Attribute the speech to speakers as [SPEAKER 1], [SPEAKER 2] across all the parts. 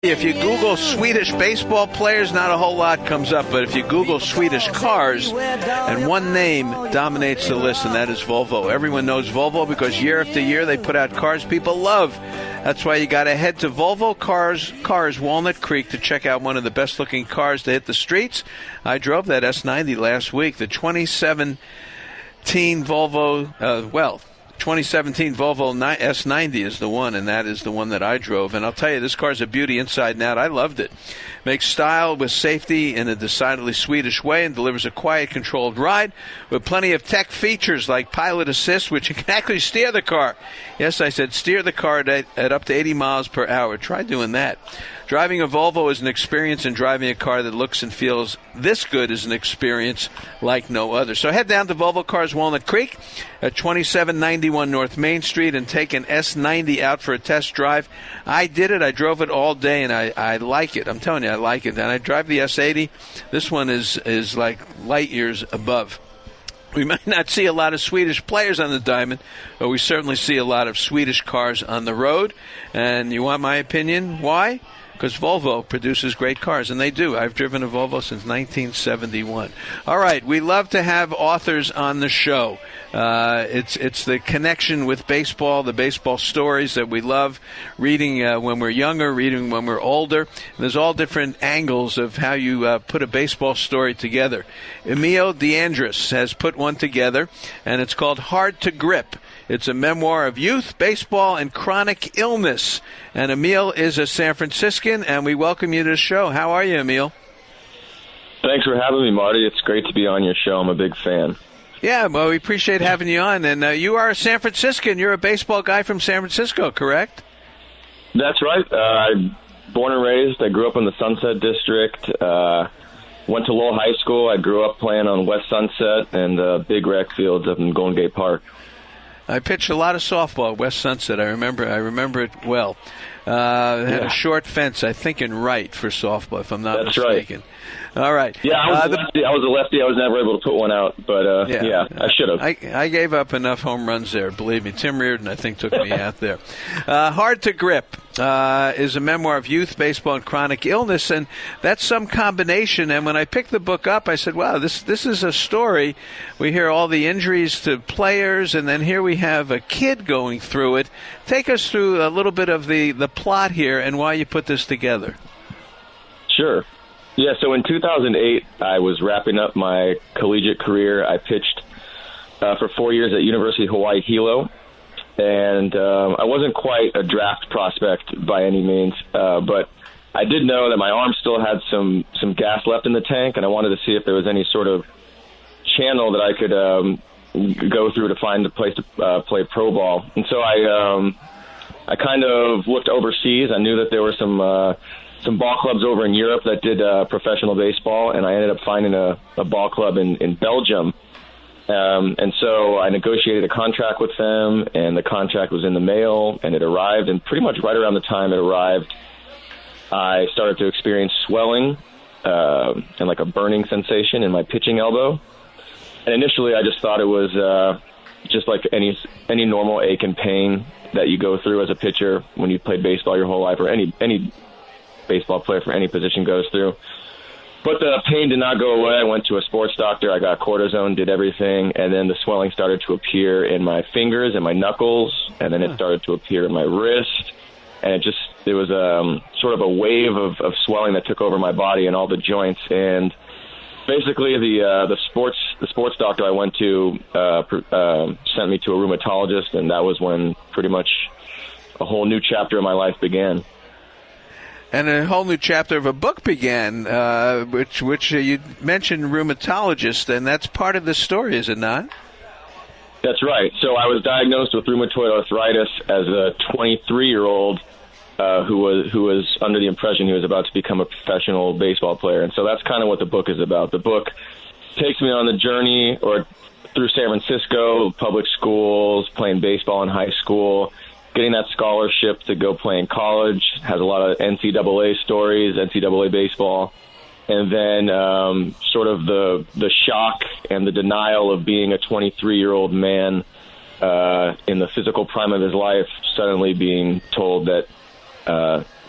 [SPEAKER 1] If you Google Swedish baseball players, not a whole lot comes up. But if you Google Swedish cars, and one name dominates the list, and that is Volvo. Everyone knows Volvo because year after year they put out cars people love. That's why you got to head to Volvo Cars Walnut Creek to check out one of the best-looking cars to hit the streets. I drove that S90 last week, the 2017 Volvo, 2017 Volvo S90 is the one, and that is the one that I drove. And I'll tell you, this car's a beauty inside and out. I loved it. Makes style with safety in a decidedly Swedish way and delivers a quiet, controlled ride with plenty of tech features like pilot assist, which you can actually steer the car. Yes, I said steer the car at up to 80 miles per hour. Try doing that. Driving a Volvo is an experience, and driving a car that looks and feels this good is an experience like no other. So head down to Volvo Cars Walnut Creek at 2791 North Main Street and take an S90 out for a test drive. I did it. I drove it all day, and I like it. I'm telling you, I like it. And I drive the S80. This one is like light years above. We might not see a lot of Swedish players on the diamond, but we certainly see a lot of Swedish cars on the road. And you want my opinion? Why? Because Volvo produces great cars, and they do. I've driven a Volvo since 1971. All right, we love to have authors on the show. It's the connection with baseball, the baseball stories that we love, reading when we're younger, reading when we're older. And there's all different angles of how you put a baseball story together. Emil DeAndres has put one together, and it's called Hard to Grip. It's a memoir of youth, baseball, and chronic illness. And Emil is a San Franciscan, and we welcome you to the show. How are you, Emil?
[SPEAKER 2] Thanks for having me, Marty. It's great to be on your show. I'm a big fan.
[SPEAKER 1] Yeah, well, we appreciate having you on. And you are a San Franciscan. You're a baseball guy from San Francisco, correct?
[SPEAKER 2] That's right. I'm born and raised. I grew up in the Sunset District. Went to Lowell High School. I grew up playing on West Sunset and big rec fields up in Golden Gate Park.
[SPEAKER 1] I pitched a lot of softball at West Sunset. I remember it well. Had a short fence, I think, in right for softball, if I'm not mistaken.
[SPEAKER 2] Right.
[SPEAKER 1] All right.
[SPEAKER 2] Yeah, I was a lefty. I was never able to put one out, but I should have.
[SPEAKER 1] I gave up enough home runs there, believe me. Tim Reardon, I think, took me out there. Hard to Grip is a memoir of youth, baseball, and chronic illness, and that's some combination. And when I picked the book up, I said, wow, this is a story. We hear all the injuries to players, and then here we have a kid going through it. Take us through a little bit of the plot here and why you put this together.
[SPEAKER 2] Sure. Yeah, so in 2008, I was wrapping up my collegiate career. I pitched for 4 years at University of Hawaii Hilo, and I wasn't quite a draft prospect by any means, but I did know that my arm still had some gas left in the tank, and I wanted to see if there was any sort of channel that I could go through to find a place to play pro ball. And so I kind of looked overseas. I knew that there were some ball clubs over in Europe that did professional baseball, and I ended up finding a ball club in Belgium. And so I negotiated a contract with them, and the contract was in the mail, and it arrived. And pretty much right around the time it arrived, I started to experience swelling and like a burning sensation in my pitching elbow. And initially I just thought it was just like any normal ache and pain that you go through as a pitcher when you played baseball your whole life, or any baseball player for any position goes through. But the pain did not go away. I went to a sports doctor. I got cortisone, did everything, and then the swelling started to appear in my fingers and my knuckles, and then it started to appear in my wrist. And it was sort of a wave of swelling that took over my body and all the joints. And basically, the sports doctor I went to sent me to a rheumatologist, and that was when pretty much a whole new chapter of my life began.
[SPEAKER 1] And a whole new chapter of a book began, which you mentioned rheumatologist, and that's part of the story, is it not?
[SPEAKER 2] That's right. So I was diagnosed with rheumatoid arthritis as a 23-year-old who was under the impression he was about to become a professional baseball player. And so that's kind of what the book is about. The book takes me on the journey through San Francisco, public schools, playing baseball in high school, getting that scholarship to go play in college, has a lot of NCAA stories, NCAA baseball, and then sort of the shock and the denial of being a 23-year-old man in the physical prime of his life, suddenly being told that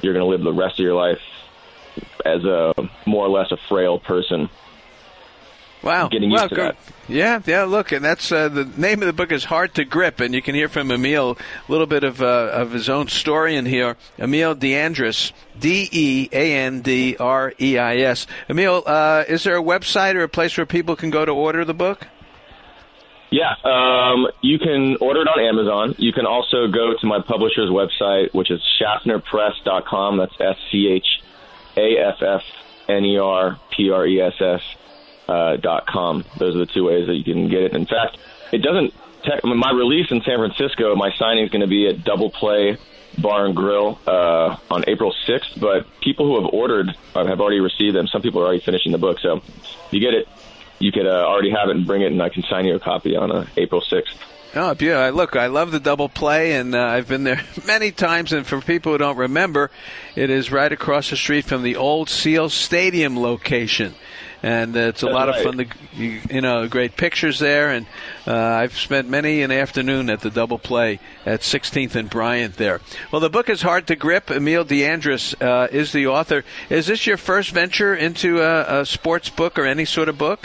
[SPEAKER 2] you're going to live the rest of your life as a more or less a frail person.
[SPEAKER 1] Wow.
[SPEAKER 2] Getting used to that.
[SPEAKER 1] Yeah, look, and that's the name of the book is Hard to Grip, and you can hear from Emil a little bit of his own story in here. Emil Deandris, Deandreis. Emil, is there a website or a place where people can go to order the book?
[SPEAKER 2] Yeah, you can order it on Amazon. You can also go to my publisher's website, which is schaffnerpress.com. That's SCHAFFNERPRESS.com. Those are the two ways that you can get it. In fact, it doesn't. My release in San Francisco, my signing is going to be at Double Play Bar and Grill on April 6th. But people who have ordered have already received them. Some people are already finishing the book. So if you get it, you could already have it and bring it, and I can sign you a copy on April 6th.
[SPEAKER 1] Oh, yeah. Look, I love the Double Play, and I've been there many times. And for people who don't remember, it is right across the street from the old Seal Stadium location. And it's a lot of fun. Great pictures there. And I've spent many an afternoon at the Double Play at 16th and Bryant there. Well, the book is Hard to Grip. Emil Deandris is the author. Is this your first venture into a sports book or any sort of book?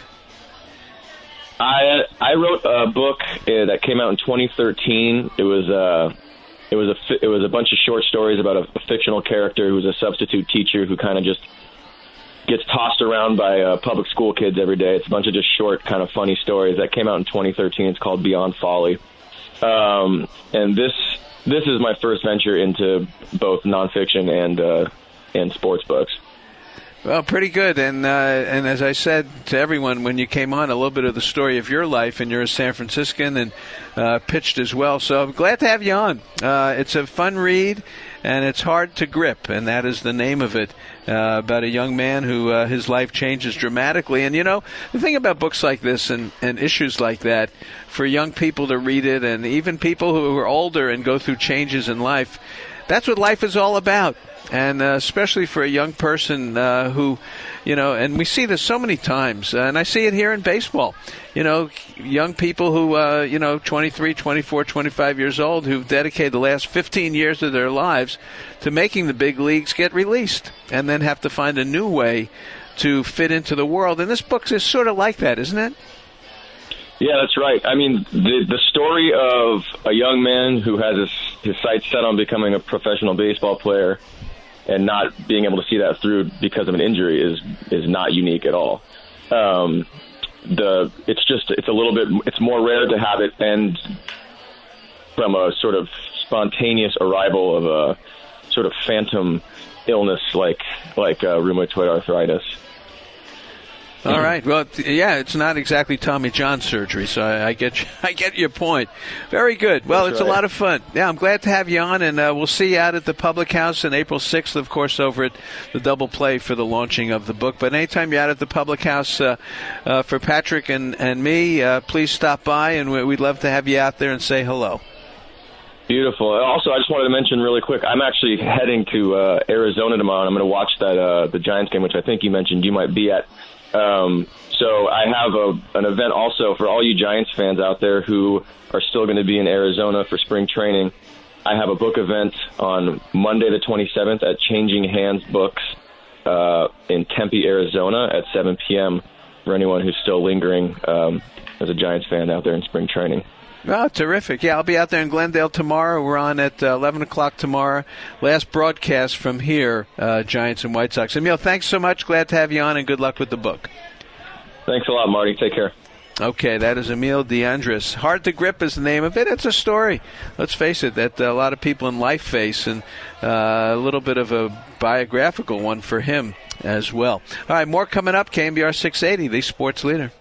[SPEAKER 2] I wrote a book that came out in 2013. It was a bunch of short stories about a fictional character who's a substitute teacher who kind of just gets tossed around by public school kids every day. It's a bunch of just short, kind of funny stories that came out in 2013. It's called Beyond Folly, and this is my first venture into both nonfiction and sports books.
[SPEAKER 1] Well, pretty good. And as I said to everyone when you came on, a little bit of the story of your life, and you're a San Franciscan and pitched as well. So I'm glad to have you on. It's a fun read, and it's Hard to Grip, and that is the name of it, about a young man who his life changes dramatically. And, the thing about books like this and issues like that, for young people to read it, and even people who are older and go through changes in life, that's what life is all about. And especially for a young person who, and we see this so many times, and I see it here in baseball, young people who, 23, 24, 25 years old who've dedicated the last 15 years of their lives to making the big leagues get released and then have to find a new way to fit into the world. And this book is sort of like that, isn't it?
[SPEAKER 2] Yeah, that's right. I mean, the story of a young man who has his sights set on becoming a professional baseball player and not being able to see that through because of an injury is not unique at all. It's more rare to have it end from a sort of spontaneous arrival of a sort of phantom illness like rheumatoid arthritis.
[SPEAKER 1] All right. Well, yeah, it's not exactly Tommy John surgery, so I get your point. Very good. Well, That's right. A lot of fun. Yeah, I'm glad to have you on, and we'll see you out at the Public House on April 6th, of course, over at the Double Play for the launching of the book. But anytime you're out at the Public House for Patrick and me, please stop by, and we'd love to have you out there and say hello.
[SPEAKER 2] Beautiful. Also, I just wanted to mention really quick, I'm actually heading to Arizona tomorrow, and I'm going to watch the Giants game, which I think you mentioned you might be at. So I have an event also for all you Giants fans out there who are still going to be in Arizona for spring training. I have a book event on Monday the 27th at Changing Hands Books in Tempe, Arizona at 7 p.m. for anyone who's still lingering as a Giants fan out there in spring training.
[SPEAKER 1] Oh, terrific. Yeah, I'll be out there in Glendale tomorrow. We're on at 11 o'clock tomorrow. Last broadcast from here, Giants and White Sox. Emil, thanks so much. Glad to have you on, and good luck with the book.
[SPEAKER 2] Thanks a lot, Marty. Take care.
[SPEAKER 1] Okay, that is Emil Deandris. Hard to Grip is the name of it. It's a story, let's face it, that a lot of people in life face, and a little bit of a biographical one for him as well. All right, more coming up. KNBR 680, the sports leader.